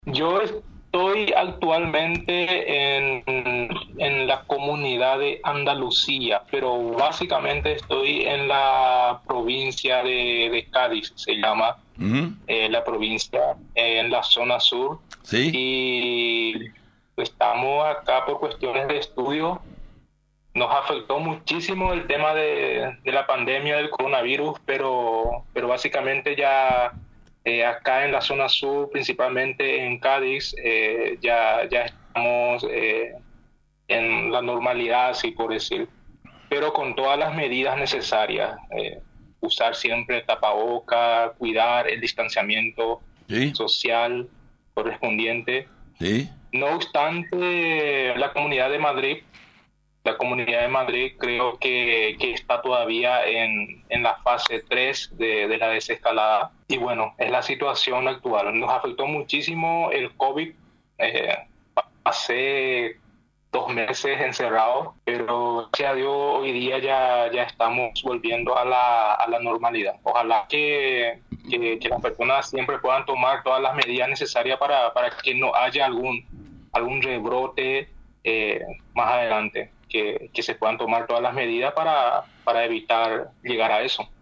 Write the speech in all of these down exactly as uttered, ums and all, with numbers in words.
Yo estoy actualmente en, en la comunidad de Andalucía, pero básicamente estoy en la provincia de, de Cádiz, se llama Ujú. eh, la provincia, eh, en la zona sur. Sí, Y estamos acá por cuestiones de estudio. Nos afectó muchísimo el tema de, de la pandemia del coronavirus, pero, pero básicamente ya eh, acá en la zona sur, principalmente en Cádiz, eh, ya, ya estamos eh, en la normalidad, así por decir, pero con todas las medidas necesarias. Eh, usar siempre tapaboca, cuidar el distanciamiento sí, social correspondiente. sí. No obstante, la Comunidad de Madrid la Comunidad de Madrid creo que, que está todavía en, en la fase tres de, de la desescalada. Y bueno, es la situación actual. Nos afectó muchísimo el COVID. Eh, Hace dos meses encerrados, pero gracias a Dios hoy día ya, ya estamos volviendo a la, a la normalidad. Ojalá que, que, que las personas siempre puedan tomar todas las medidas necesarias para, para que no haya algún, algún rebrote eh, más adelante, que, que se puedan tomar todas las medidas para, para evitar llegar a eso.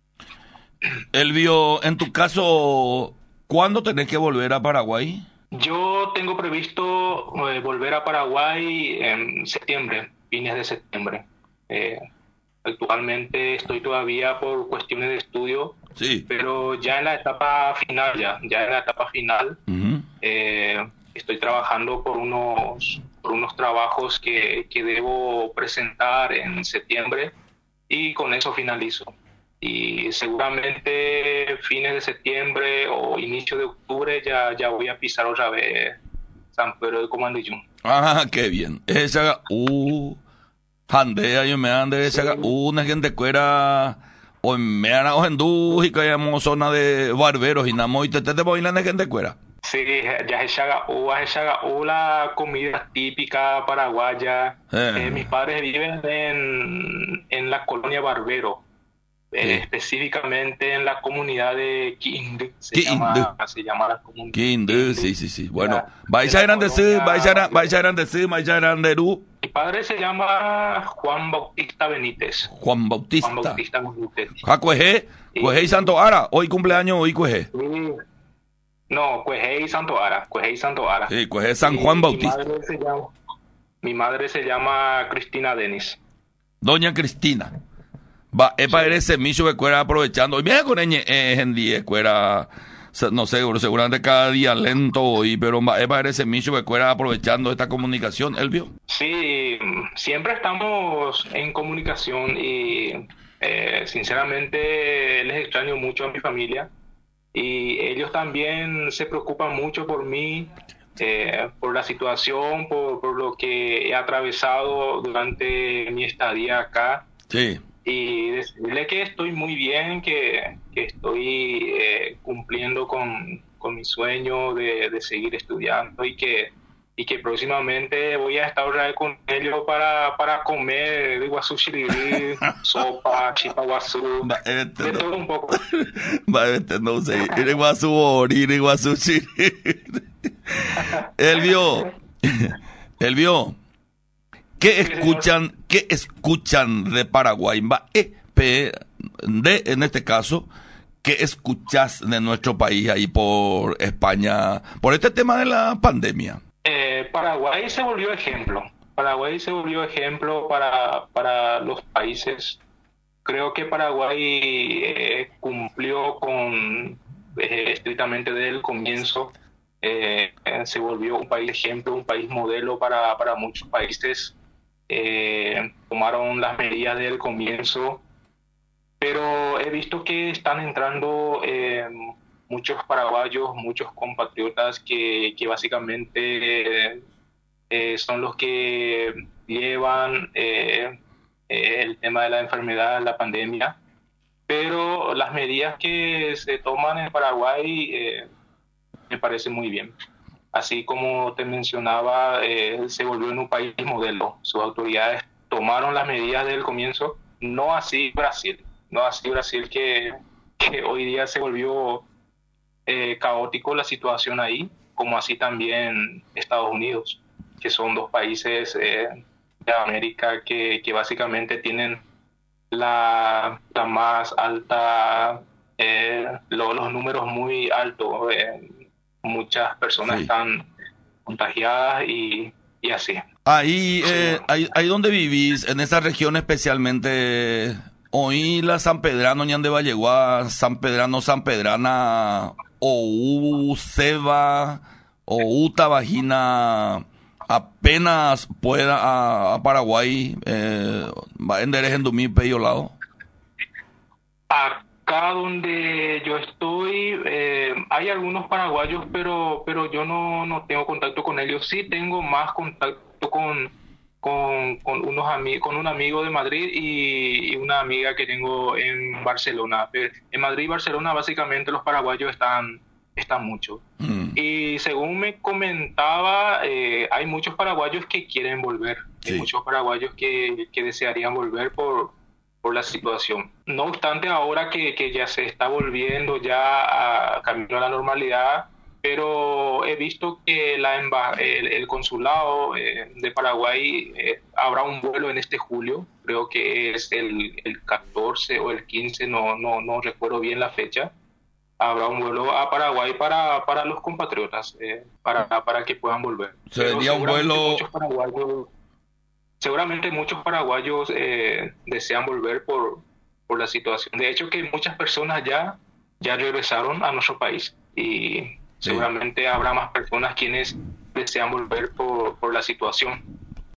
Elvio, en tu caso, ¿cuándo tenés que volver a Paraguay? Yo tengo previsto eh, volver a Paraguay en septiembre, fines de septiembre. Eh, Actualmente estoy todavía por cuestiones de estudio, Sí. pero ya en la etapa final, ya, ya en la etapa final, Ujú. eh, estoy trabajando por unos, por unos trabajos que, que debo presentar en septiembre y con eso finalizo. Y seguramente fines de septiembre o inicio de octubre ya, ya voy a pisar otra vez San Pedro de Comandillún. Ah, qué bien. Esa, uh, handea, yo me ande, Sí, esa, una gente cuera, o me han o en y que hayamos zona de barberos y namo, y te te te voy la gente cuera. sí, ya es chagaú, es chagaú, la comida típica paraguaya. Eh, Eh, mis padres viven en, en la colonia Barbero, eh, sí. específicamente en la comunidad de Quindú, se Qué indu, llama, se llama la comunidad qué indu, Quindú, sí, sí, sí. de Bueno, la, de vais a la grande sí, colonia vais a vais Barbero. a grande sí, vais a grande ru, Mi padre se llama Juan Bautista Benítez. Juan Juan Bautista. Bautista Benítez. Jacueje, Cueje y Y, Santo Ara, hoy cumpleaños, hoy Cueje. y- no, Cuejé y Santo Ara, Cuejé y Santo Ara. Sí, Cueje San Y Juan mi Bautista. madre se llama, mi madre se llama Cristina Denis. Doña Cristina. Va, es para Sí. ese micho que cuera aprovechando. Y mira con ella, eh, en día, cuera, se- no sé, seguramente cada día lento, y, pero va, es para ese micho que cuera aprovechando esta comunicación, él vio. Sí, siempre estamos en comunicación y eh, sinceramente les extraño mucho a mi familia y ellos también se preocupan mucho por mí, eh, por la situación, por, por lo que he atravesado durante mi estadía acá Sí. y decirle que estoy muy bien, que, que estoy eh, cumpliendo con, con mi sueño de, de seguir estudiando y que y que próximamente voy a estar otra vez con ellos para, para comer iguazú chirirí, sopa, chipa guazú, Va, este de no, todo un poco. va, este no sé, ir a su orir, ir a su chir. Él vio, él vio. ¿Qué Sí, señor. escuchan, qué escuchan de Paraguay? Va, eh, pe- de, en este caso, ¿qué escuchas de nuestro país ahí por España, por este tema de la pandemia? Eh, Paraguay se volvió ejemplo. Paraguay se volvió ejemplo para, para los países. Creo que Paraguay eh, cumplió con eh, estrictamente desde el comienzo. Eh, eh, se volvió un país ejemplo, un país modelo para, para muchos países. Eh, tomaron las medidas desde el comienzo, pero he visto que están entrando eh, muchos paraguayos, muchos compatriotas que, que básicamente eh, son los que llevan eh, eh, el tema de la enfermedad, la pandemia, pero las medidas que se toman en Paraguay eh, me parecen muy bien. Así como te mencionaba, eh, se volvió en un país modelo. Sus autoridades tomaron las medidas desde el comienzo, no así Brasil, no así Brasil que, que hoy día se volvió eh, caótico la situación ahí, como así también Estados Unidos, que son dos países eh, de América que, que básicamente tienen la, la más alta, eh, lo- los números muy altos. Eh, muchas personas Sí. están contagiadas y, y así. Ahí, Sí. eh, ahí, ahí donde vivís, en esa región especialmente, oí la San Pedrano, Ñan de Valleguá, San Pedrano, San Pedrana, o Ceba, o Uta Vagina, apenas pueda a, a Paraguay, eh, va en Derecho en Dumí, Peyo Lado. Acá donde yo estoy, eh, hay algunos paraguayos, pero pero yo no, no tengo contacto con ellos. Sí tengo más contacto con, con, con unos ami- con un amigo de Madrid y, y una amiga que tengo en Barcelona. Pero en Madrid y Barcelona básicamente los paraguayos están, están mucho. Mm, Y según me comentaba, eh, hay muchos paraguayos que quieren volver, hay sí, muchos paraguayos que, que desearían volver por, por la situación. No obstante, ahora que, que ya se está volviendo ya a camino a la normalidad, pero he visto que la emba- el, el consulado eh, de Paraguay eh, habrá un vuelo en este julio, creo que es el, el catorce o el quince, no, no, no recuerdo bien la fecha. Habrá un vuelo a Paraguay para, para los compatriotas, eh, para, para que puedan volver. Pero sería un seguramente vuelo, muchos paraguayos, seguramente muchos paraguayos eh, desean volver por, por la situación. De hecho, que muchas personas ya, ya regresaron a nuestro país y sí. seguramente habrá más personas quienes desean volver por, por la situación.